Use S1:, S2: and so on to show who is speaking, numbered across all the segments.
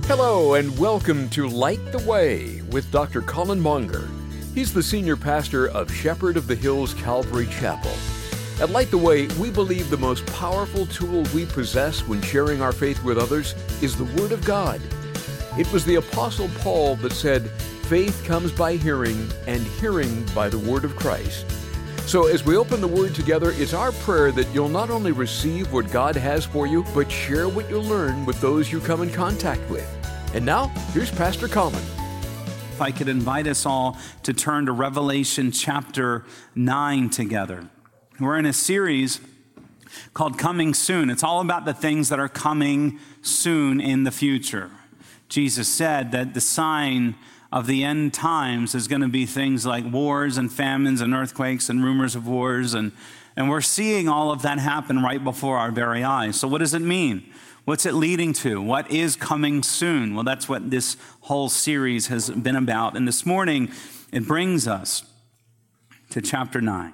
S1: Hello and welcome to Light the Way with Dr. Colin Monger. He's the senior pastor of Shepherd of the Hills Calvary Chapel. At Light the Way, we believe the most powerful tool we possess when sharing our faith with others is the Word of God. It was the Apostle Paul that said, "Faith comes by hearing, and hearing by the Word of Christ." So as we open the Word together, it's our prayer that you'll not only receive what God has for you, but share what you learn with those you come in contact with. And now, here's Pastor Colin.
S2: If I could invite us all to turn to Revelation chapter 9 together. We're in a series called Coming Soon. It's all about the things that are coming soon in the future. Jesus said that the sign of the end times is going to be things like wars and famines and earthquakes and rumors of wars. And we're seeing all of that happen right before our very eyes. So what does it mean? What's it leading to? What is coming soon? Well, that's what this whole series has been about. And this morning, it brings us to chapter 9.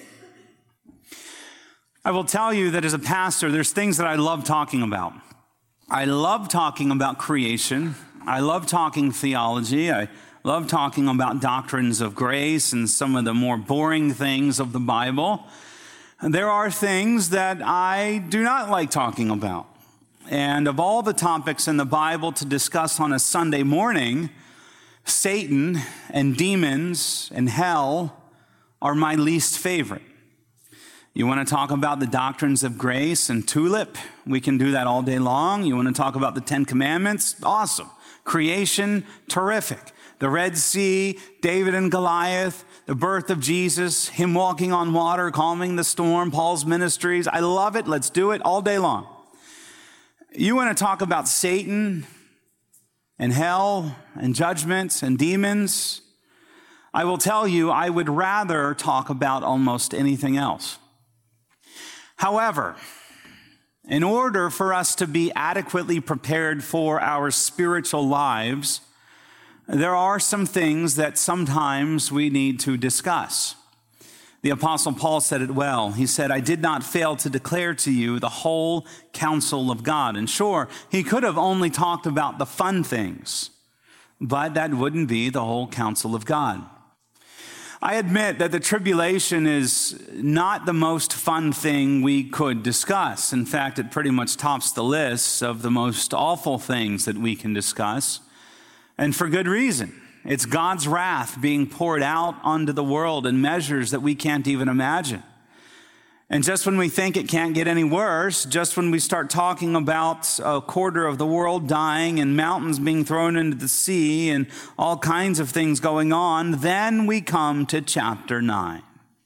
S2: I will tell you that as a pastor, there's things that I love talking about. I love talking about creation. I love talking theology. I love talking about doctrines of grace and some of the more boring things of the Bible. And there are things that I do not like talking about. And of all the topics in the Bible to discuss on a Sunday morning, Satan and demons and hell are my least favorite. You want to talk about the doctrines of grace and tulip? We can do that all day long. You want to talk about the Ten Commandments? Awesome. Creation? Terrific. The Red Sea, David and Goliath, the birth of Jesus, him walking on water, calming the storm, Paul's ministries. I love it. Let's do it all day long. You want to talk about Satan and hell and judgment and demons? I will tell you, I would rather talk about almost anything else. However, in order for us to be adequately prepared for our spiritual lives, there are some things that sometimes we need to discuss. The Apostle Paul said it well. He said, "I did not fail to declare to you the whole counsel of God." And sure, he could have only talked about the fun things, but that wouldn't be the whole counsel of God. I admit that the tribulation is not the most fun thing we could discuss. In fact, it pretty much tops the list of the most awful things that we can discuss, and for good reason. It's God's wrath being poured out onto the world in measures that we can't even imagine. And just when we think it can't get any worse, just when we start talking about a quarter of the world dying and mountains being thrown into the sea and all kinds of things going on, then we come to chapter 9.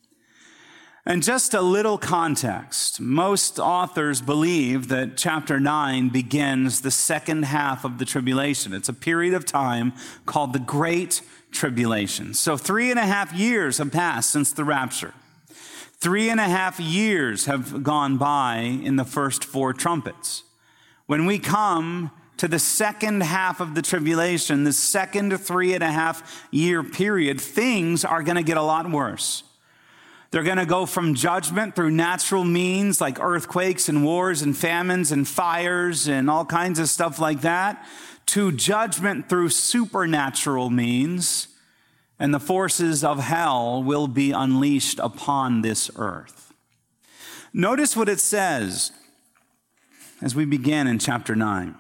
S2: And just a little context. Most authors believe that chapter 9 begins the second half of the tribulation. It's a period of time called the Great Tribulation. So 3.5 years have passed since the rapture. 3.5 years have gone by in the first 4 trumpets. When we come to the second half of the tribulation, the second 3.5 year period, things are going to get a lot worse. They're going to go from judgment through natural means like earthquakes and wars and famines and fires and all kinds of stuff like that, to judgment through supernatural means, and the forces of hell will be unleashed upon this earth. Notice what it says as we begin in chapter 9.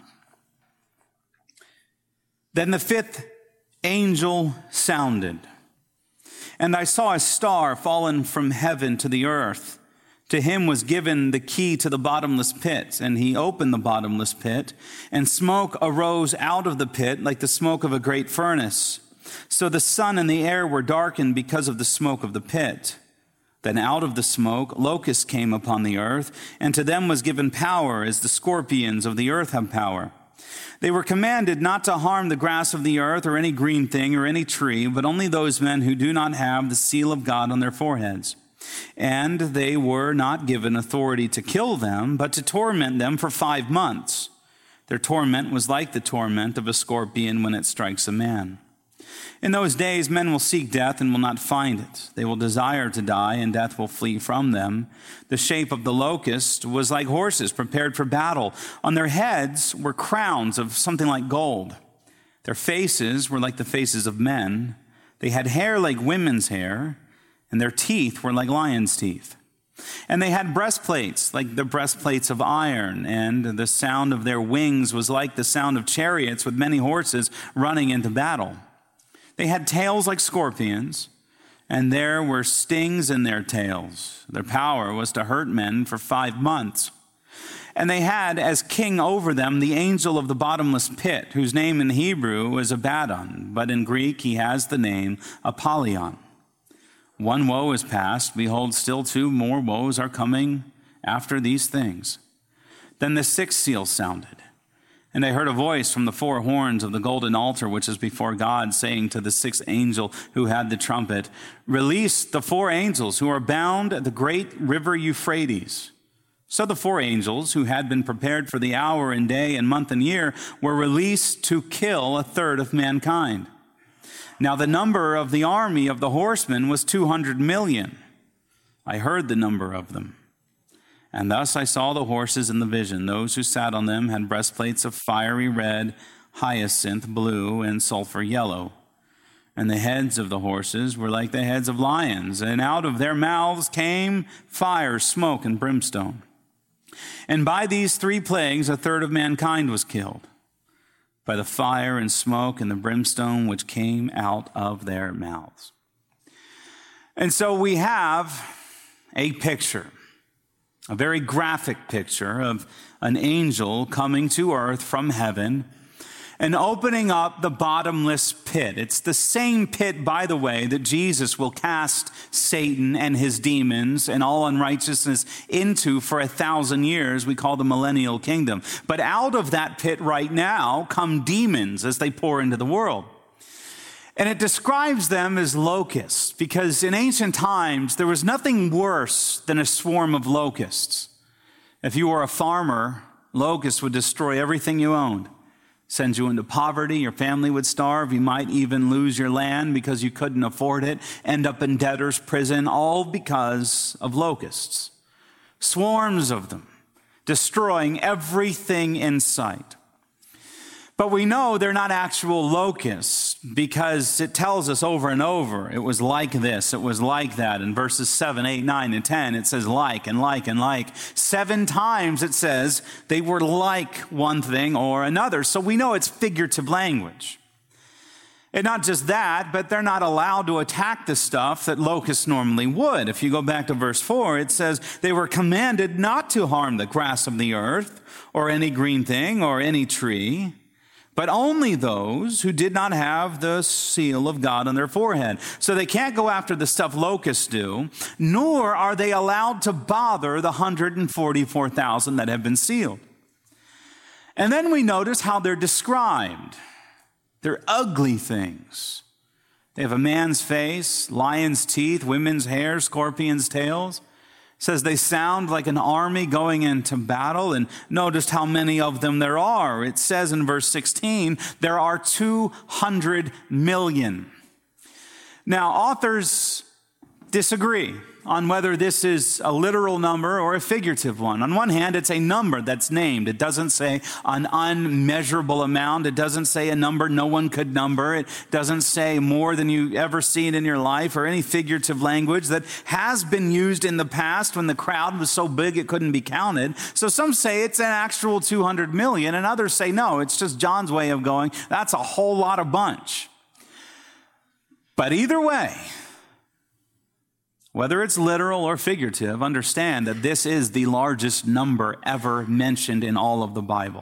S2: Then the 5th angel sounded, and I saw a star fallen from heaven to the earth. To him was given the key to the bottomless pit, and he opened the bottomless pit, and smoke arose out of the pit like the smoke of a great furnace. So the sun and the air were darkened because of the smoke of the pit. Then out of the smoke locusts came upon the earth, and to them was given power as the scorpions of the earth have power. They were commanded not to harm the grass of the earth or any green thing or any tree, but only those men who do not have the seal of God on their foreheads. And they were not given authority to kill them, but to torment them for 5 months. Their torment was like the torment of a scorpion when it strikes a man. In those days, men will seek death and will not find it. They will desire to die, and death will flee from them. The shape of the locust was like horses prepared for battle. On their heads were crowns of something like gold. Their faces were like the faces of men. They had hair like women's hair, and their teeth were like lions' teeth. And they had breastplates like the breastplates of iron, and the sound of their wings was like the sound of chariots with many horses running into battle. They had tails like scorpions, and there were stings in their tails. Their power was to hurt men for 5 months. And they had as king over them the angel of the bottomless pit, whose name in Hebrew is Abaddon, but in Greek he has the name Apollyon. One woe is past. Behold, still 2 more woes are coming after these things. Then the 6th seal sounded. And I heard a voice from the 4 horns of the golden altar, which is before God, saying to the 6th angel who had the trumpet, "Release the 4 angels who are bound at the great river Euphrates." So the 4 angels who had been prepared for the hour and day and month and year were released to kill 1/3 of mankind. Now the number of the army of the horsemen was 200 million. I heard the number of them. And thus I saw the horses in the vision. Those who sat on them had breastplates of fiery red, hyacinth blue, and sulfur yellow. And the heads of the horses were like the heads of lions, and out of their mouths came fire, smoke, and brimstone. And by these 3 plagues 1/3 of mankind was killed, by the fire and smoke and the brimstone which came out of their mouths. And so we have a picture, a very graphic picture of an angel coming to earth from heaven and opening up the bottomless pit. It's the same pit, by the way, that Jesus will cast Satan and his demons and all unrighteousness into for 1,000 years. We call the millennial kingdom. But out of that pit right now come demons as they pour into the world. And it describes them as locusts, because in ancient times, there was nothing worse than a swarm of locusts. If you were a farmer, locusts would destroy everything you owned, send you into poverty, your family would starve, you might even lose your land because you couldn't afford it, end up in debtor's prison, all because of locusts. Swarms of them, destroying everything in sight. But we know they're not actual locusts because it tells us over and over, it was like this, it was like that. In verses 7, 8, 9, and 10, it says like and like and like. 7 times it says they were like one thing or another. So we know it's figurative language. And not just that, but they're not allowed to attack the stuff that locusts normally would. If you go back to verse 4, it says they were commanded not to harm the grass of the earth or any green thing or any tree, but only those who did not have the seal of God on their forehead. So they can't go after the stuff locusts do, nor are they allowed to bother the 144,000 that have been sealed. And then we notice how they're described. They're ugly things. They have a man's face, lion's teeth, women's hair, scorpion's tails. It says they sound like an army going into battle, and notice how many of them there are. It says in verse 16, there are 200 million. Now, authors disagree on whether this is a literal number or a figurative one. On one hand, it's a number that's named. It doesn't say an unmeasurable amount. It doesn't say a number no one could number. It doesn't say more than you ever seen in your life or any figurative language that has been used in the past when the crowd was so big it couldn't be counted. So some say it's an actual 200 million, and others say no, it's just John's way of going, that's a whole lot of bunch. But either way, whether it's literal or figurative, understand that this is the largest number ever mentioned in all of the Bible.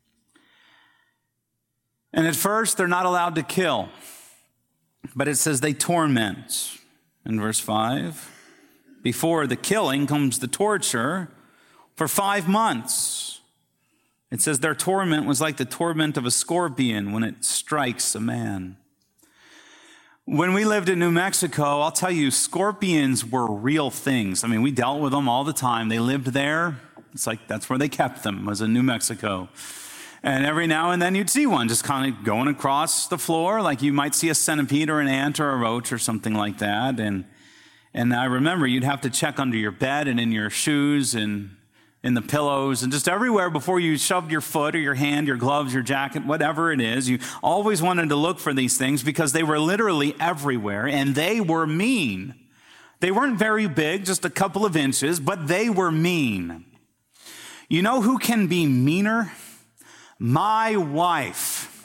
S2: And at first, they're not allowed to kill, but it says they torment. In verse 5, before the killing comes the torture for 5 months. It says their torment was like the torment of a scorpion when it strikes a man. When we lived in New Mexico, I'll tell you, scorpions were real things. I mean, we dealt with them all the time. They lived there. It's like that's where they kept them, was in New Mexico. And every now and then you'd see one just kind of going across the floor, like you might see a centipede or an ant or a roach or something like that. And I remember you'd have to check under your bed and in your shoes and in the pillows and just everywhere before you shoved your foot or your hand, your gloves, your jacket, whatever it is. You always wanted to look for these things because they were literally everywhere, and they were mean. They weren't very big, just a couple of inches, but they were mean. You know who can be meaner? My wife.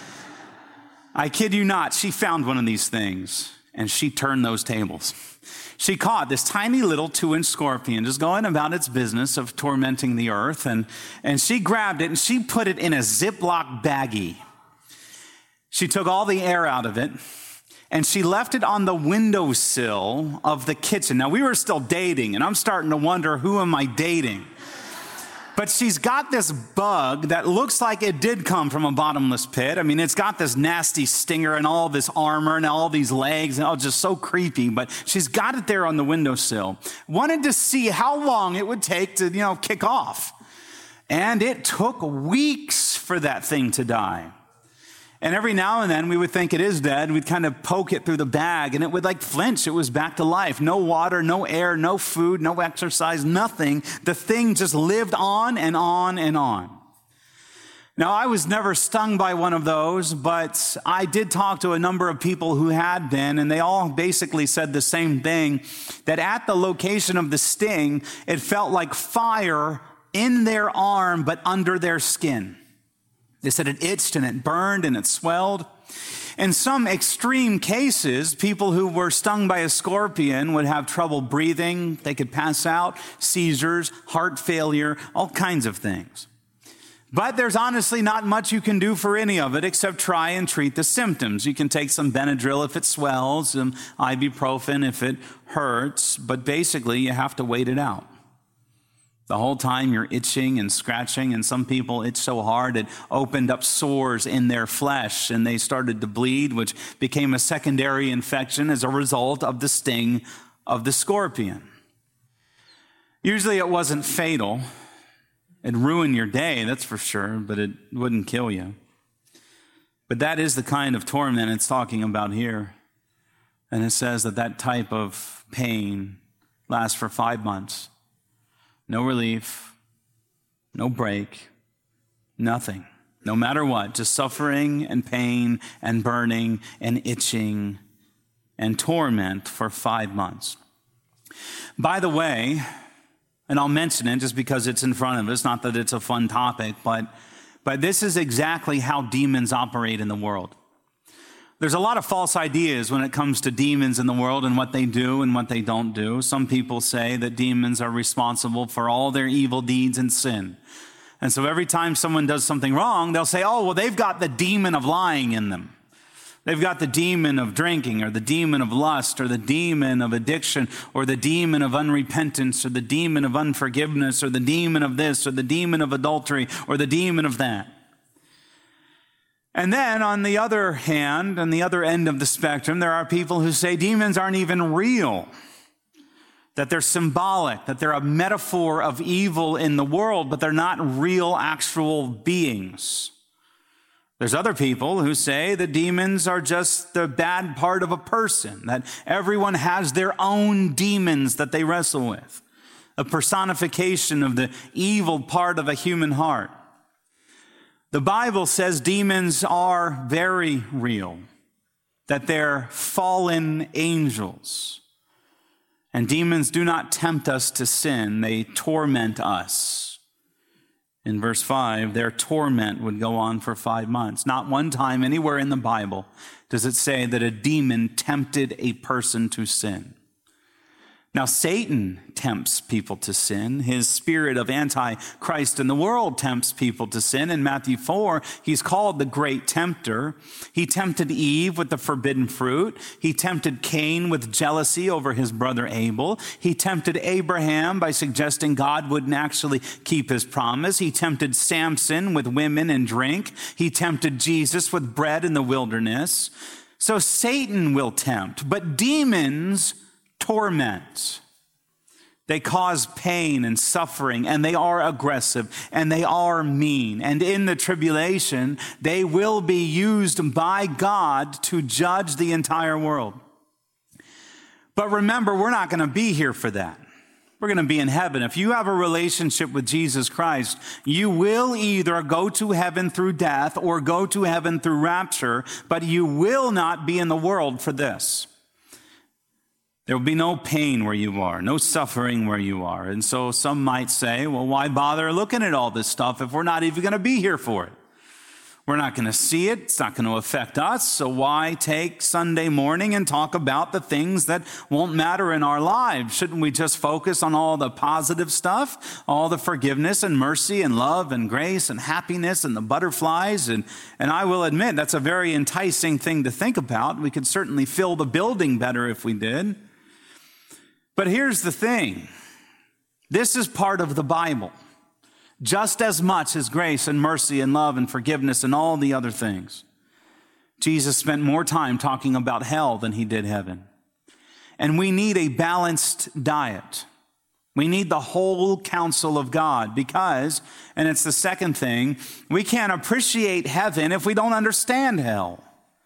S2: I kid you not, she found one of these things, and she turned those tables. She caught this tiny little 2-inch scorpion just going about its business of tormenting the earth, and she grabbed it and she put it in a Ziploc baggie. She took all the air out of it and she left it on the windowsill of the kitchen. Now, we were still dating, and I'm starting to wonder, who am I dating? But she's got this bug that looks like it did come from a bottomless pit. I mean, it's got this nasty stinger and all this armor and all these legs, and just so creepy. But she's got it there on the windowsill. Wanted to see how long it would take to, kick off. And it took weeks for that thing to die. And every now and then we would think it is dead. We'd kind of poke it through the bag and it would flinch. It was back to life. No water, no air, no food, no exercise, nothing. The thing just lived on and on and on. Now, I was never stung by one of those, but I did talk to a number of people who had been, and they all basically said the same thing, that at the location of the sting, it felt like fire in their arm, but under their skin. They said it itched and it burned and it swelled. In some extreme cases, people who were stung by a scorpion would have trouble breathing. They could pass out, seizures, heart failure, all kinds of things. But there's honestly not much you can do for any of it except try and treat the symptoms. You can take some Benadryl if it swells, some ibuprofen if it hurts, but basically you have to wait it out. The whole time you're itching and scratching, and some people itch so hard it opened up sores in their flesh and they started to bleed, which became a secondary infection as a result of the sting of the scorpion. Usually it wasn't fatal. It'd ruin your day, that's for sure, but it wouldn't kill you. But that is the kind of torment it's talking about here. And it says that type of pain lasts for 5 months. No relief, no break, nothing. No matter what, just suffering and pain and burning and itching and torment for 5 months. By the way, and I'll mention it just because it's in front of us, not that it's a fun topic, but this is exactly how demons operate in the world. There's a lot of false ideas when it comes to demons in the world and what they do and what they don't do. Some people say that demons are responsible for all their evil deeds and sin. And so every time someone does something wrong, they'll say, oh, well, they've got the demon of lying in them. They've got the demon of drinking, or the demon of lust, or the demon of addiction, or the demon of unrepentance, or the demon of unforgiveness, or the demon of this, or the demon of adultery, or the demon of that. And then on the other hand, on the other end of the spectrum, there are people who say demons aren't even real, that they're symbolic, that they're a metaphor of evil in the world, but they're not real, actual beings. There's other people who say that demons are just the bad part of a person, that everyone has their own demons that they wrestle with, a personification of the evil part of a human heart. The Bible says demons are very real, that they're fallen angels. And demons do not tempt us to sin, they torment us. In verse 5, their torment would go on for 5 months. Not one time anywhere in the Bible does it say that a demon tempted a person to sin. Now, Satan tempts people to sin. His spirit of Antichrist in the world tempts people to sin. In Matthew 4, he's called the great tempter. He tempted Eve with the forbidden fruit. He tempted Cain with jealousy over his brother Abel. He tempted Abraham by suggesting God wouldn't actually keep his promise. He tempted Samson with women and drink. He tempted Jesus with bread in the wilderness. So Satan will tempt, but demons torment. They cause pain and suffering, and they are aggressive, and they are mean. And in the tribulation, they will be used by God to judge the entire world. But remember, we're not going to be here for that. We're going to be in heaven. If you have a relationship with Jesus Christ, you will either go to heaven through death or go to heaven through rapture, but you will not be in the world for this. There will be no pain where you are, no suffering where you are. And so some might say, well, why bother looking at all this stuff if we're not even going to be here for it? We're not going to see it. It's not going to affect us. So why take Sunday morning and talk about the things that won't matter in our lives? Shouldn't we just focus on all the positive stuff, all the forgiveness and mercy and love and grace and happiness and the butterflies? And I will admit, that's a very enticing thing to think about. We could certainly fill the building better if we did. But here's the thing. This is part of the Bible, just as much as grace and mercy and love and forgiveness and all the other things. Jesus spent more time talking about hell than he did heaven. And we need a balanced diet. We need the whole counsel of God because, and it's the second thing, we can't appreciate heaven if we don't understand hell.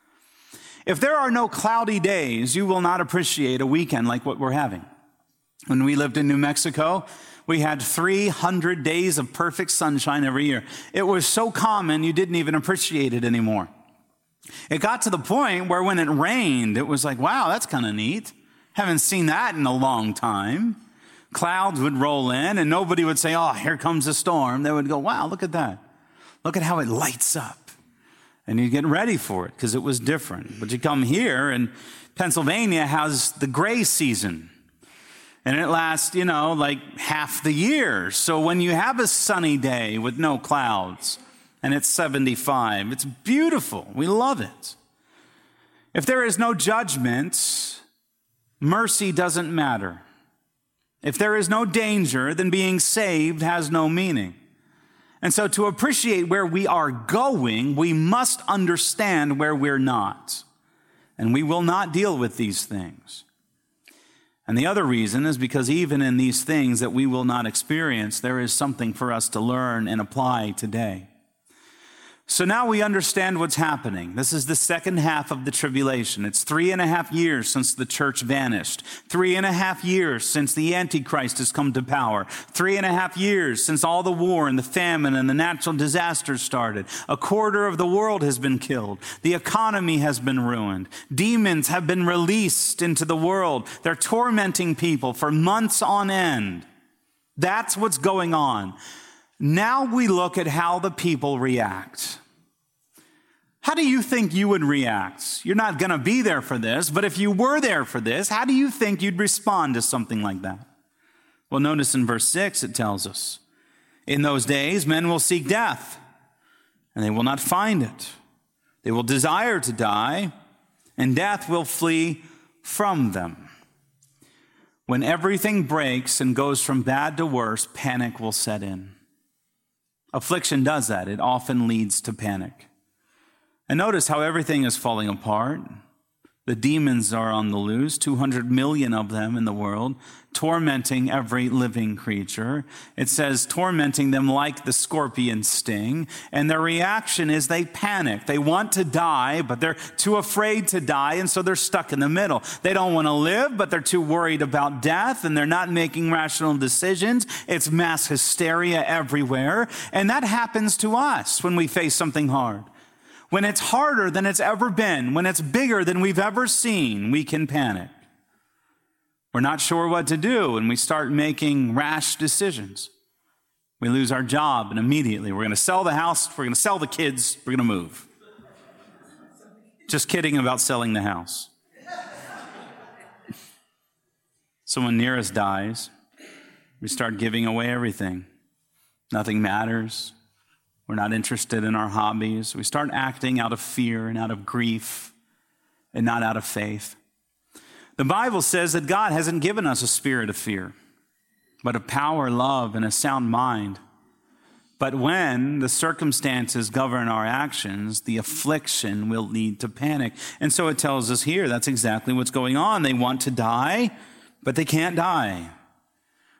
S2: If there are no cloudy days, you will not appreciate a weekend like what we're having. When we lived in New Mexico, we had 300 days of perfect sunshine every year. It was so common, you didn't even appreciate it anymore. It got to the point where when it rained, it was like, wow, that's kind of neat. Haven't seen that in a long time. Clouds would roll in and nobody would say, oh, here comes a storm. They would go, wow, look at that. Look at how it lights up. And you get ready for it because it was different. But you come here and Pennsylvania has the gray season. And it lasts, like half the year. So when you have a sunny day with no clouds and it's 75, it's beautiful. We love it. If there is no judgment, mercy doesn't matter. If there is no danger, then being saved has no meaning. And so to appreciate where we are going, we must understand where we're not. And we will not deal with these things. And the other reason is because even in these things that we will not experience, there is something for us to learn and apply today. So now we understand what's happening. This is the second half of the tribulation. It's 3.5 years since the church vanished. 3.5 years since the Antichrist has come to power. 3.5 years since all the war and the famine and the natural disasters started. 1/4 of the world has been killed. The economy has been ruined. Demons have been released into the world. They're tormenting people for months on end. That's what's going on. Now we look at how the people react. How do you think you would react? You're not going to be there for this, but if you were there for this, how do you think you'd respond to something like that? Well, notice in verse 6, it tells us, in those days, men will seek death, and they will not find it. They will desire to die, and death will flee from them. When everything breaks and goes from bad to worse, panic will set in. Affliction does that. It often leads to panic. And notice how everything is falling apart. The demons are on the loose, 200 million of them in the world, tormenting every living creature. It says tormenting them like the scorpion sting. And their reaction is they panic. They want to die, but they're too afraid to die, and so they're stuck in the middle. They don't want to live, but they're too worried about death, and they're not making rational decisions. It's mass hysteria everywhere. And that happens to us when we face something hard. When it's harder than it's ever been, when it's bigger than we've ever seen, we can panic. We're not sure what to do, and we start making rash decisions. We lose our job, and immediately we're going to sell the house, we're going to sell the kids, we're going to move. Just kidding about selling the house. Someone near us dies, we start giving away everything. Nothing matters. We're not interested in our hobbies. We start acting out of fear and out of grief and not out of faith. The Bible says that God hasn't given us a spirit of fear, but of power, love, and a sound mind. But when the circumstances govern our actions, the affliction will lead to panic. And so it tells us here that's exactly what's going on. They want to die, but they can't die.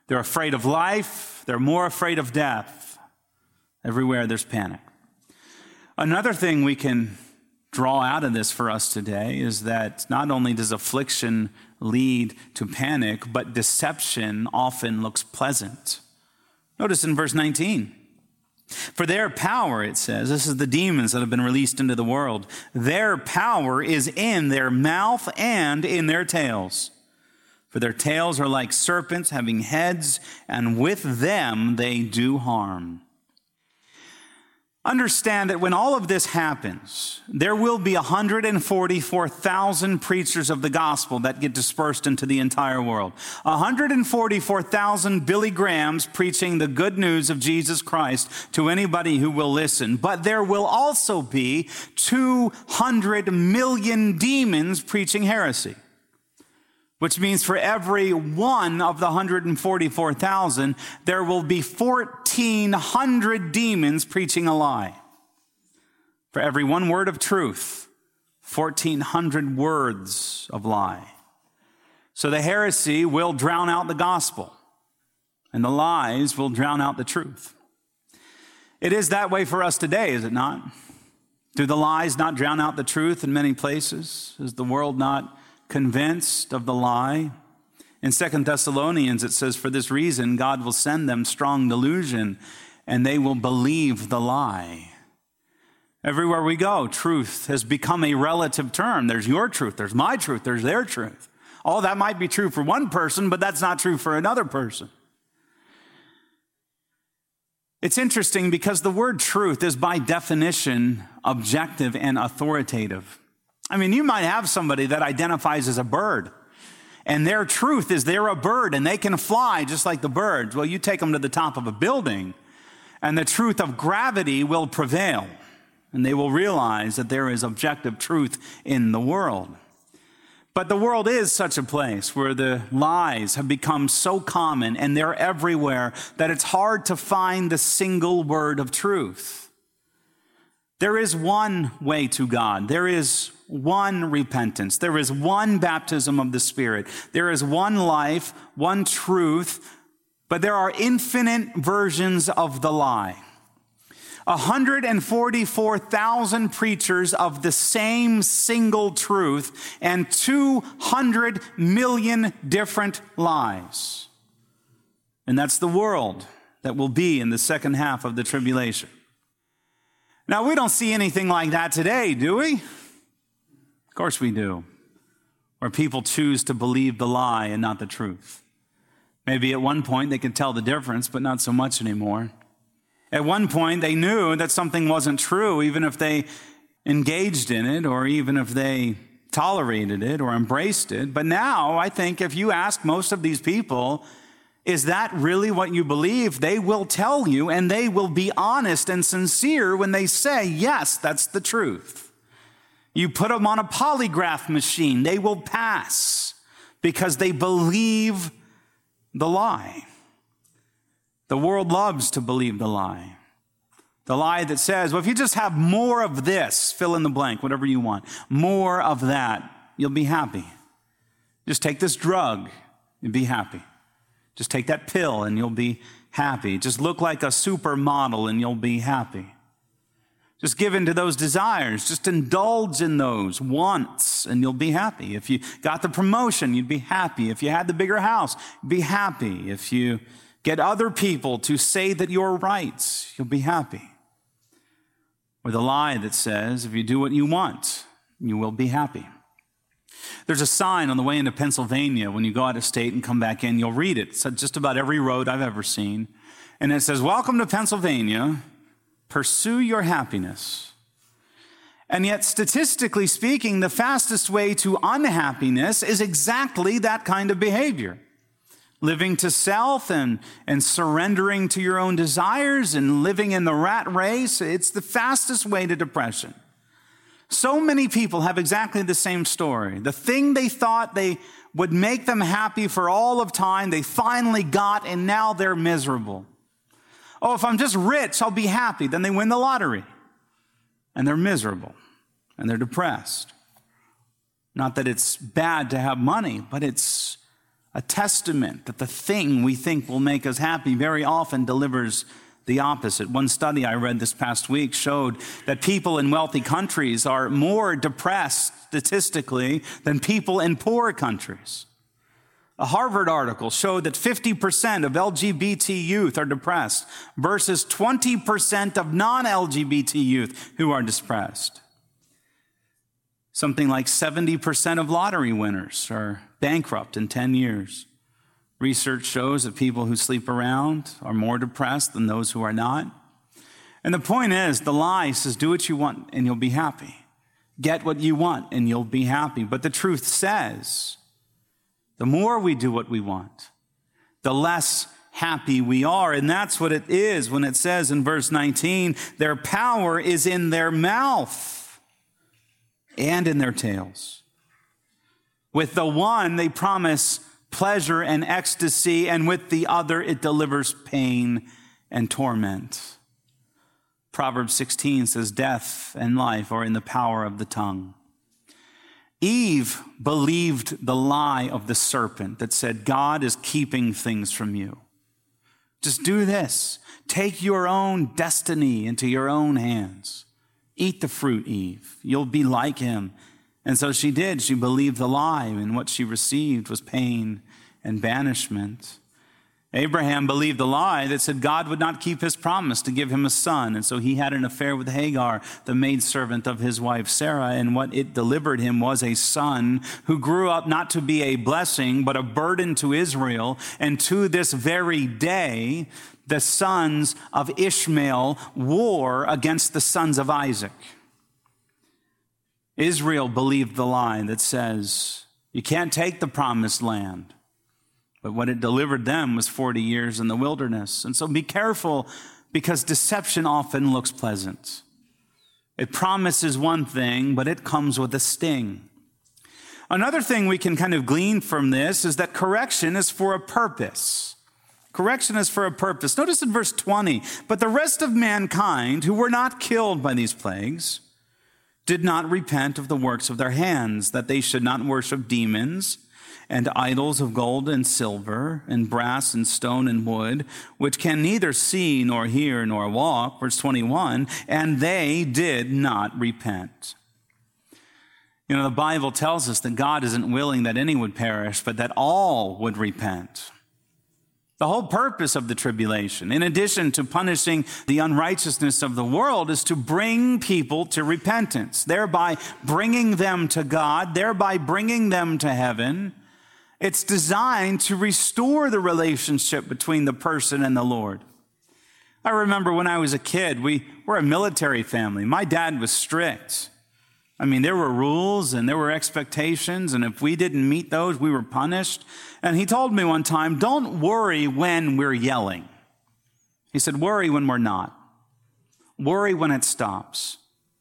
S2: They're afraid of life. They're more afraid of death. Everywhere there's panic. Another thing we can draw out of this for us today is that not only does affliction lead to panic, but deception often looks pleasant. Notice in verse 19. For their power, it says, this is the demons that have been released into the world. Their power is in their mouth and in their tails. For their tails are like serpents having heads, and with them they do harm. Understand that when all of this happens, there will be 144,000 preachers of the gospel that get dispersed into the entire world. 144,000 Billy Grahams preaching the good news of Jesus Christ to anybody who will listen. But there will also be 200 million demons preaching heresy. Which means for every one of the 144,000, there will be 1,400 demons preaching a lie. For every one word of truth, 1,400 words of lie. So the heresy will drown out the gospel, and the lies will drown out the truth. It is that way for us today, is it not? Do the lies not drown out the truth in many places? Is the world not convinced of the lie? In 2 Thessalonians, it says, for this reason, God will send them strong delusion, and they will believe the lie. Everywhere we go, truth has become a relative term. There's your truth, there's my truth, there's their truth. Oh, that might be true for one person, but that's not true for another person. It's interesting because the word truth is by definition objective and authoritative. I mean, you might have somebody that identifies as a bird, and their truth is they're a bird, and they can fly just like the birds. Well, you take them to the top of a building, and the truth of gravity will prevail, and they will realize that there is objective truth in the world. But the world is such a place where the lies have become so common, and they're everywhere, that it's hard to find the single word of truth. There is one way to God. There is one repentance. There is one baptism of the Spirit. There is one life, one truth, but there are infinite versions of the lie. 144,000 preachers of the same single truth and 200 million different lies. And that's the world that will be in the second half of the tribulation. Now, we don't see anything like that today, do we? Of course we do. Where people choose to believe the lie and not the truth. Maybe at one point they could tell the difference, but not so much anymore. At one point they knew that something wasn't true, even if they engaged in it, or even if they tolerated it or embraced it. But now, I think if you ask most of these people, is that really what you believe? They will tell you, and they will be honest and sincere when they say, yes, that's the truth. You put them on a polygraph machine, they will pass because they believe the lie. The world loves to believe the lie. The lie that says, well, if you just have more of this, fill in the blank, whatever you want, more of that, you'll be happy. Just take this drug, you'll be happy. Just take that pill and you'll be happy. Just look like a supermodel and you'll be happy. Just give in to those desires. Just indulge in those once and you'll be happy. If you got the promotion, you'd be happy. If you had the bigger house, you'd be happy. If you get other people to say that you're right, you'll be happy. Or the lie that says, if you do what you want, you will be happy. There's a sign on the way into Pennsylvania when you go out of state and come back in. You'll read it. It's just about every road I've ever seen. And it says, welcome to Pennsylvania. Pursue your happiness. And yet, statistically speaking, the fastest way to unhappiness is exactly that kind of behavior. Living to self and surrendering to your own desires and living in the rat race, it's the fastest way to depression. So many people have exactly the same story. The thing they thought they would make them happy for all of time, they finally got, and now they're miserable. Oh, if I'm just rich, I'll be happy. Then they win the lottery. And they're miserable. And they're depressed. Not that it's bad to have money, but it's a testament that the thing we think will make us happy very often delivers the opposite. One study I read this past week showed that people in wealthy countries are more depressed statistically than people in poor countries. A Harvard article showed that 50% of LGBT youth are depressed versus 20% of non-LGBT youth who are depressed. Something like 70% of lottery winners are bankrupt in 10 years. Research shows that people who sleep around are more depressed than those who are not. And the point is, the lie says, do what you want and you'll be happy. Get what you want and you'll be happy. But the truth says, the more we do what we want, the less happy we are. And that's what it is when it says in verse 19, their power is in their mouth and in their tails. With the one, they promise pleasure and ecstasy, and with the other, it delivers pain and torment. Proverbs 16 says, death and life are in the power of the tongue. Eve believed the lie of the serpent that said, God is keeping things from you. Just do this. Take your own destiny into your own hands. Eat the fruit, Eve. You'll be like him. And so she did. She believed the lie, and what she received was pain and banishment. Abraham believed the lie that said God would not keep his promise to give him a son. And so he had an affair with Hagar, the maidservant of his wife Sarah. And what it delivered him was a son who grew up not to be a blessing, but a burden to Israel. And to this very day, the sons of Ishmael war against the sons of Isaac. Israel believed the lie that says, you can't take the promised land. But what it delivered them was 40 years in the wilderness. And so be careful, because deception often looks pleasant. It promises one thing, but it comes with a sting. Another thing we can kind of glean from this is that correction is for a purpose. Correction is for a purpose. Notice in verse 20, but the rest of mankind who were not killed by these plagues did not repent of the works of their hands, that they should not worship demons and idols of gold and silver and brass and stone and wood, which can neither see nor hear nor walk. Verse 21, and they did not repent. You know, the Bible tells us that God isn't willing that any would perish, but that all would repent. The whole purpose of the tribulation, in addition to punishing the unrighteousness of the world, is to bring people to repentance, thereby bringing them to God, thereby bringing them to heaven. It's designed to restore the relationship between the person and the Lord. I remember when I was a kid, we were a military family. My dad was strict. I mean, there were rules and there were expectations, and if we didn't meet those, we were punished. And he told me one time, don't worry when we're yelling. He said, worry when we're not. Worry when it stops.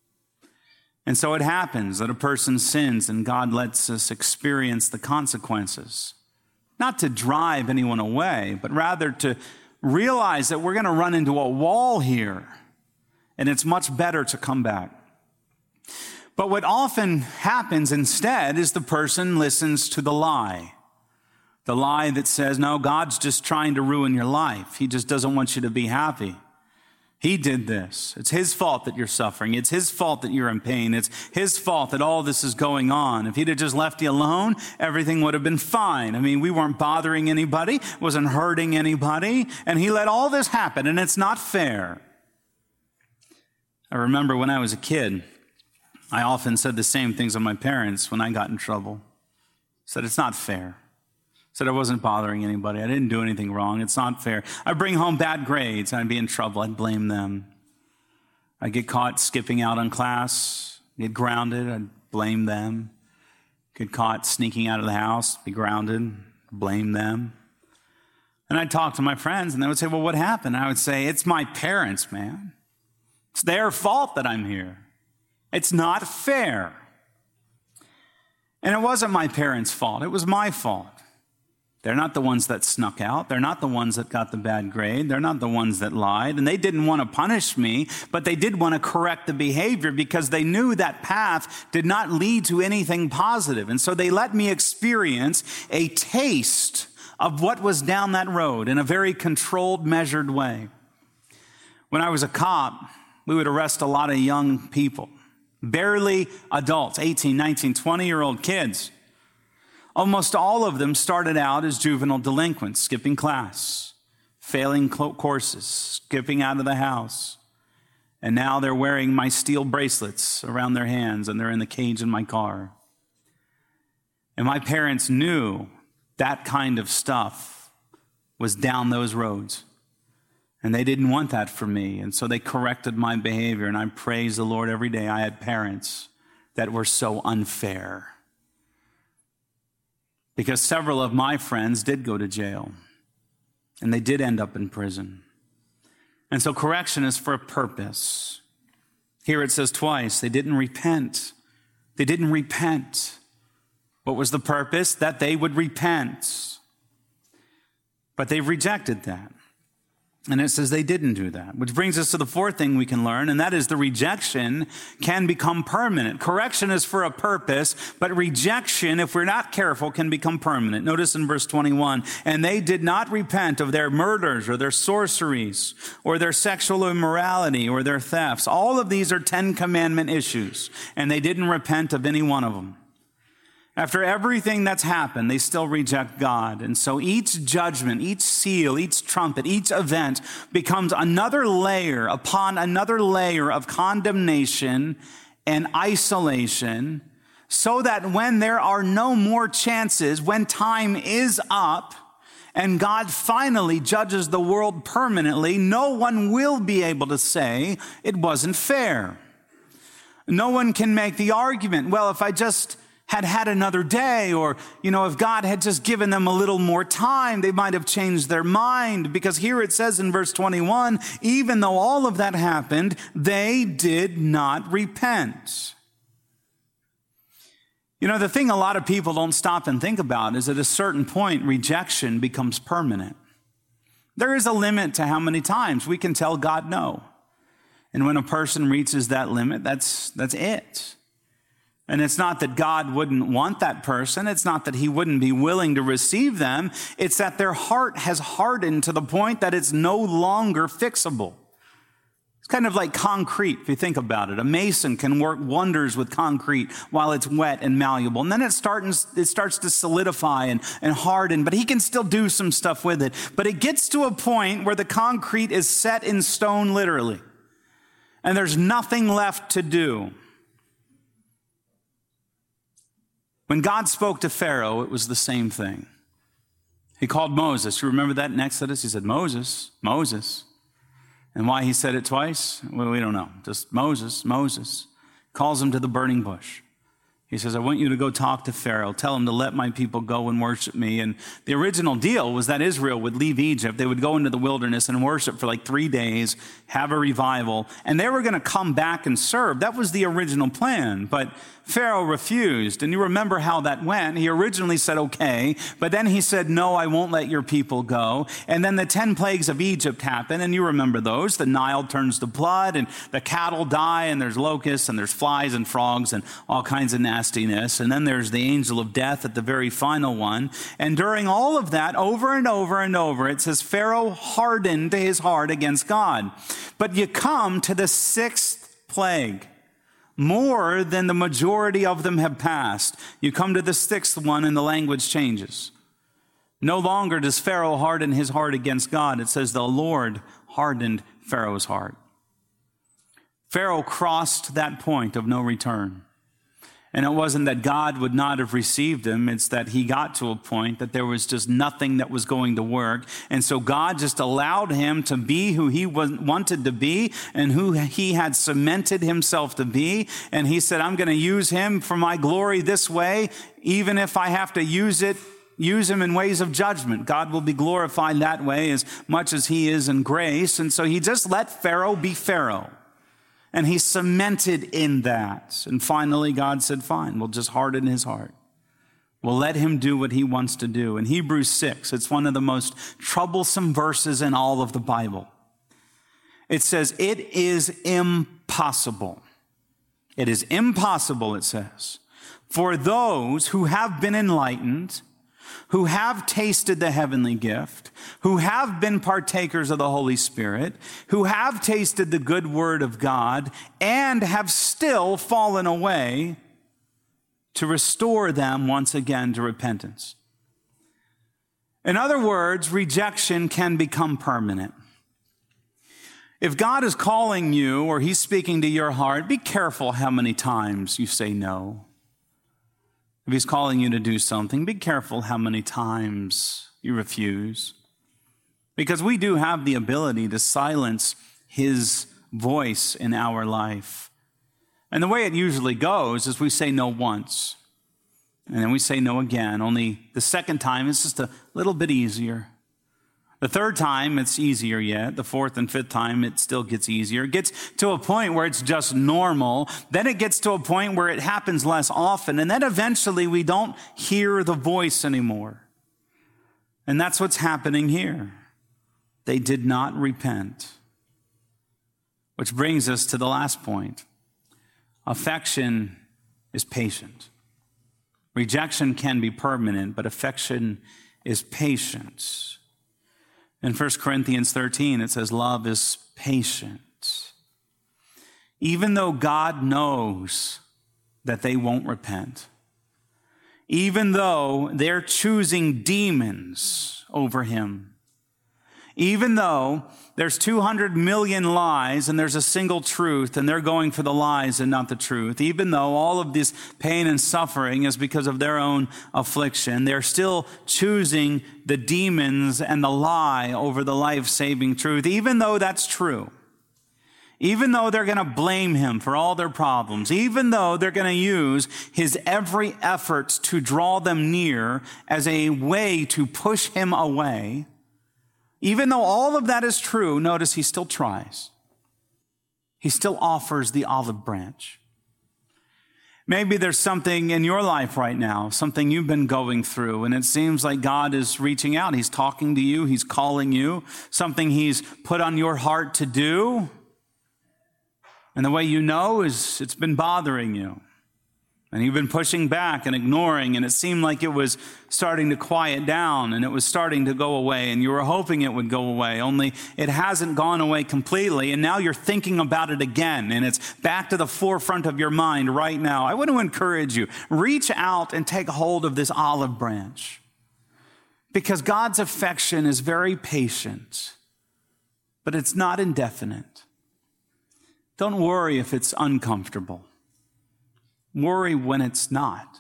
S2: And so it happens that a person sins and God lets us experience the consequences. Not to drive anyone away, but rather to realize that we're going to run into a wall here, and it's much better to come back. But what often happens instead is the person listens to the lie. The lie that says, no, God's just trying to ruin your life. He just doesn't want you to be happy. He did this. It's his fault that you're suffering. It's his fault that you're in pain. It's his fault that all this is going on. If he'd have just left you alone, everything would have been fine. I mean, we weren't bothering anybody, wasn't hurting anybody, and he let all this happen, and it's not fair. I remember when I was a kid, I often said the same things to my parents when I got in trouble. Said, it's not fair. Said I wasn't bothering anybody. I didn't do anything wrong. It's not fair. I'd bring home bad grades, and I'd be in trouble. I'd blame them. I'd get caught skipping out on class, get grounded. I'd blame them. Get caught sneaking out of the house, be grounded, blame them. And I'd talk to my friends, and they would say, well, what happened? And I would say, it's my parents, man. It's their fault that I'm here. It's not fair. And it wasn't my parents' fault. It was my fault. They're not the ones that snuck out. They're not the ones that got the bad grade. They're not the ones that lied. And they didn't want to punish me, but they did want to correct the behavior because they knew that path did not lead to anything positive. And so they let me experience a taste of what was down that road in a very controlled, measured way. When I was a cop, we would arrest a lot of young people, barely adults, 18, 19, 20-year-old kids. Almost all of them started out as juvenile delinquents, skipping class, failing courses, skipping out of the house. And now they're wearing my steel bracelets around their hands and they're in the cage in my car. And my parents knew that kind of stuff was down those roads. And they didn't want that for me. And so they corrected my behavior. And I praise the Lord every day. I had parents that were so unfair. Because several of my friends did go to jail. And they did end up in prison. And so correction is for a purpose. Here it says twice, they didn't repent. They didn't repent. What was the purpose? That they would repent. But they've rejected that. And it says they didn't do that, which brings us to the fourth thing we can learn, and that is the rejection can become permanent. Correction is for a purpose, but rejection, if we're not careful, can become permanent. Notice in verse 21, and they did not repent of their murders or their sorceries or their sexual immorality or their thefts. All of these are 10 commandment issues, and they didn't repent of any one of them. After everything that's happened, they still reject God. And so each judgment, each seal, each trumpet, each event becomes another layer upon another layer of condemnation and isolation, so that when there are no more chances, when time is up, and God finally judges the world permanently, no one will be able to say it wasn't fair. No one can make the argument, well, if I just had another day, or, if God had just given them a little more time, they might have changed their mind. Because here it says in verse 21, even though all of that happened, they did not repent. The thing a lot of people don't stop and think about is at a certain point, rejection becomes permanent. There is a limit to how many times we can tell God no. And when a person reaches that limit, that's it. And it's not that God wouldn't want that person. It's not that he wouldn't be willing to receive them. It's that their heart has hardened to the point that it's no longer fixable. It's kind of like concrete, if you think about it. A mason can work wonders with concrete while it's wet and malleable. And then it starts to solidify and harden, but he can still do some stuff with it. But it gets to a point where the concrete is set in stone, literally. And there's nothing left to do. When God spoke to Pharaoh, it was the same thing. He called Moses. You remember that in Exodus? He said, Moses, Moses. And why he said it twice? Well, we don't know. Just Moses, Moses. Calls him to the burning bush. He says, I want you to go talk to Pharaoh. Tell him to let my people go and worship me. And the original deal was that Israel would leave Egypt. They would go into the wilderness and worship for like 3 days, have a revival, and they were going to come back and serve. That was the original plan. But Pharaoh refused. And you remember how that went. He originally said, okay, but then he said, no, I won't let your people go. And then the 10 plagues of Egypt happen. And you remember those. The Nile turns to blood and the cattle die and there's locusts and there's flies and frogs and all kinds of nastiness. And then there's the angel of death at the very final one. And during all of that, over and over and over, it says Pharaoh hardened his heart against God. But you come to the 6th plague. More than the majority of them have passed. You come to the 6th one and the language changes. No longer does Pharaoh harden his heart against God. It says the Lord hardened Pharaoh's heart. Pharaoh crossed that point of no return. And it wasn't that God would not have received him. It's that he got to a point that there was just nothing that was going to work. And so God just allowed him to be who he wanted to be and who he had cemented himself to be. And he said, I'm going to use him for my glory this way, even if I have to use him in ways of judgment. God will be glorified that way as much as he is in grace. And so he just let Pharaoh be Pharaoh. And he cemented in that. And finally, God said, fine, we'll just harden his heart. Well, let him do what he wants to do. In Hebrews 6, it's one of the most troublesome verses in all of the Bible. It says, it is impossible. It is impossible, it says, for those who have been enlightened, who have tasted the heavenly gift, who have been partakers of the Holy Spirit, who have tasted the good word of God, and have still fallen away, to restore them once again to repentance. In other words, rejection can become permanent. If God is calling you or he's speaking to your heart, be careful how many times you say no. If he's calling you to do something, be careful how many times you refuse. Because we do have the ability to silence his voice in our life. And the way it usually goes is we say no once, and then we say no again. Only the second time, it's just a little bit easier. The third time, it's easier yet. The fourth and fifth time, it still gets easier. It gets to a point where it's just normal. Then it gets to a point where it happens less often. And then eventually we don't hear the voice anymore. And that's what's happening here. They did not repent. Which brings us to the last point. Affection is patient. Rejection can be permanent, but affection is patience. In 1 Corinthians 13, it says, love is patient. Even though God knows that they won't repent, even though they're choosing demons over him, even though there's 200 million lies and there's a single truth and they're going for the lies and not the truth, even though all of this pain and suffering is because of their own affliction, they're still choosing the demons and the lie over the life-saving truth, even though that's true. Even though they're going to blame him for all their problems, even though they're going to use his every effort to draw them near as a way to push him away, even though all of that is true, notice he still tries. He still offers the olive branch. Maybe there's something in your life right now, something you've been going through, and it seems like God is reaching out. He's talking to you. He's calling you. Something he's put on your heart to do. And the way you know is it's been bothering you. And you've been pushing back and ignoring, and it seemed like it was starting to quiet down and it was starting to go away, and you were hoping it would go away, only it hasn't gone away completely, and now you're thinking about it again, and it's back to the forefront of your mind right now. I want to encourage you, reach out and take hold of this olive branch, because God's affection is very patient, but it's not indefinite. Don't worry if it's uncomfortable. Worry when it's not.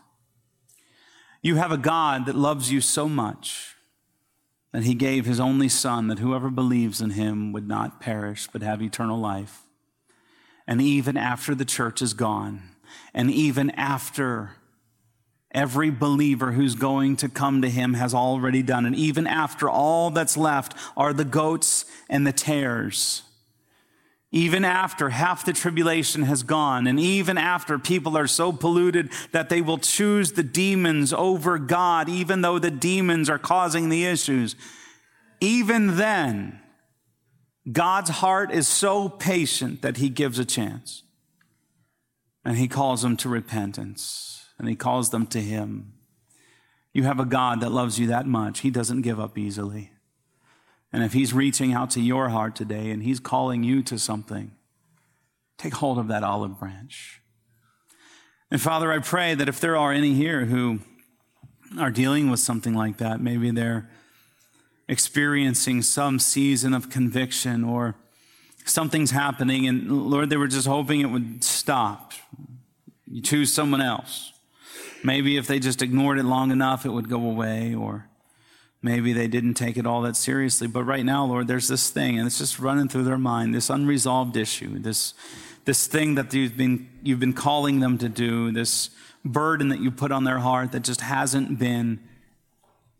S2: You have a God that loves you so much that he gave his only son, that whoever believes in him would not perish but have eternal life. And even after the church is gone, and even after every believer who's going to come to him has already done, and even after all that's left are the goats and the tares, even after half the tribulation has gone, and even after people are so polluted that they will choose the demons over God, even though the demons are causing the issues, even then, God's heart is so patient that he gives a chance. And he calls them to repentance, and he calls them to him. You have a God that loves you that much. He doesn't give up easily. And if he's reaching out to your heart today and he's calling you to something, take hold of that olive branch. And Father, I pray that if there are any here who are dealing with something like that, maybe they're experiencing some season of conviction or something's happening and Lord, they were just hoping it would stop. You choose someone else. Maybe if they just ignored it long enough, it would go away, or maybe they didn't take it all that seriously. But right now, Lord, there's this thing, and it's just running through their mind, this unresolved issue, this thing that you've been calling them to do, this burden that you put on their heart that just hasn't been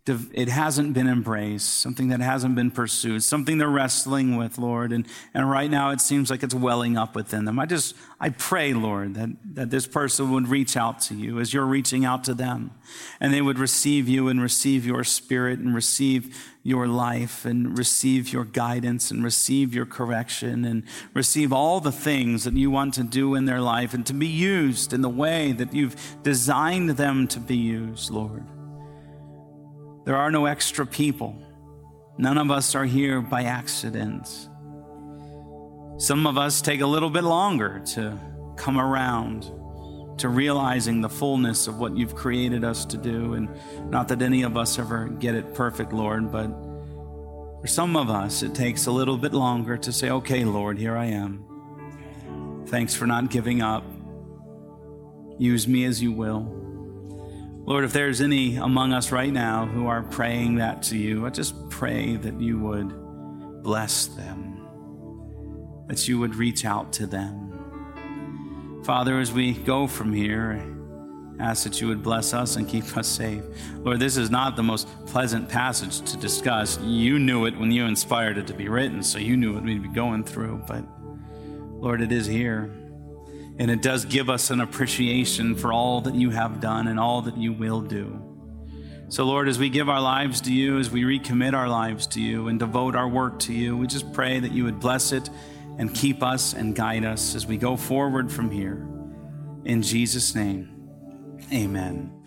S2: it hasn't been embraced, something that hasn't been pursued, something they're wrestling with, Lord. And right now it seems like it's welling up within them. I pray, Lord, that this person would reach out to you as you're reaching out to them, and they would receive you and receive your spirit and receive your life and receive your guidance and receive your correction and receive all the things that you want to do in their life and to be used in the way that you've designed them to be used, Lord. There are no extra people. None of us are here by accident. Some of us take a little bit longer to come around to realizing the fullness of what you've created us to do. And not that any of us ever get it perfect, Lord, but for some of us, it takes a little bit longer to say, okay, Lord, here I am. Thanks for not giving up. Use me as you will. Lord, if there's any among us right now who are praying that to you, I just pray that you would bless them, that you would reach out to them. Father, as we go from here, I ask that you would bless us and keep us safe. Lord, this is not the most pleasant passage to discuss. You knew it when you inspired it to be written, so you knew what we'd be going through. But Lord, it is here. And it does give us an appreciation for all that you have done and all that you will do. So, Lord, as we give our lives to you, as we recommit our lives to you and devote our work to you, we just pray that you would bless it and keep us and guide us as we go forward from here. In Jesus' name, amen.